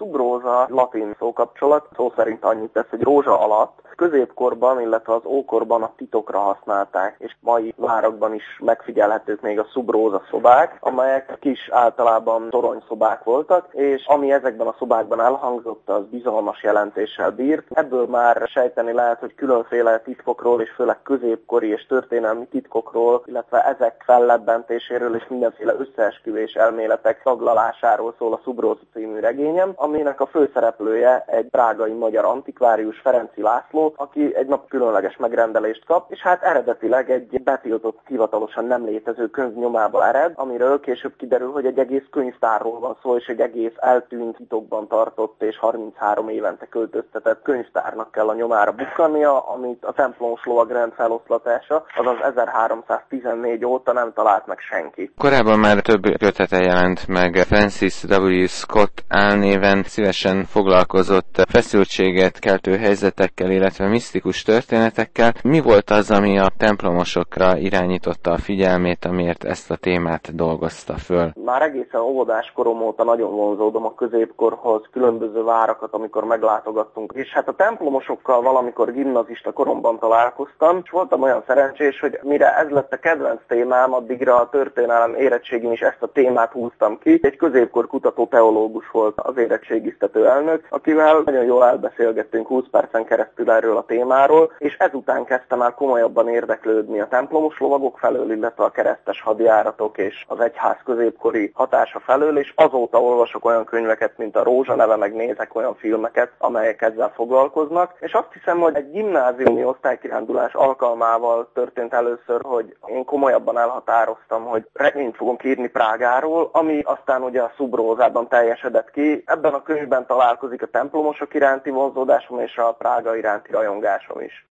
szubróza latin szókapcsolat, szó szerint annyit tesz, hogy rózsa alatt. Középkorban, illetve az ókorban a titokra használták, és mai várakban is megfigyelhetők még a szubróza szobák, amelyek kis, általában toronyszobák voltak, és ami ezekben a szobákban elhangzott, az bizalmas jelentéssel bírt. Ebből már sejteni lehet, hogy különféle titkokról, és főleg középkori és történelmi titkokról, illetve ezek fellebbentéséről és mindenféle összeesküvés elméletek taglalásáról szól a Szubróza című regényem, aminek a főszereplője egy prágai magyar antikvárius, Ferenczy László, aki egy nap különleges megrendelést kap, és hát eredetileg egy betiltott, hivatalosan nem létező könyv nyomába ered, amiről később kiderül, hogy egy egész könyvtárról van szó, és egy egész eltűnt, titokban tartott és 33 évente költöztetett könyvtárnak kell a nyomára bukkannia, amit a templomos lovagrend feloszlatása, azaz 1314 óta nem talált meg senki. Korábban már több kötete jelent meg Francis W. Scott álnéven, szívesen foglalkozott feszültséget keltő helyzetekkel, illetve misztikus történetekkel. Mi volt az, ami a templomosokra irányította a figyelmét, amiért ezt a témát dolgozta föl? Már egészen óvodás korom óta nagyon vonzódom a középkorhoz, különböző várakat, amikor meglátogattunk. És hát a templomosokkal valamikor gimnazista koromban találkoztam, és voltam olyan szerencsés, hogy mire ez lett a kedvenc témám, addigra a történelem érettségén is ezt a témát húztam ki. Egy középkor kutató teológus volt az érettségiztető elnök, akivel nagyon jól elbeszélgettünk 20 percen keresztül erről a témáról, és ezután kezdtem el komolyabban érdeklődni a templomos lovagok felől, illetve a keresztes hadjáratok és az egyház középkori hatása felől, és azóta olvasok olyan könyveket, mint a Rózsa neve, meg nézek olyan filmeket, amelyek ezzel foglalkoznak, és azt hiszem, hogy egy gimnáziumi osztálykirándulás alkalmával történt először, hogy én komolyabban elhatároztam, hogy regényt fogok írni Prágáról, ami aztán ugye a Szubrózában teljesedett ki. Ebben a könyvben találkozik a templomosok iránti vonzódásom és a Prága iránti rajongásom is.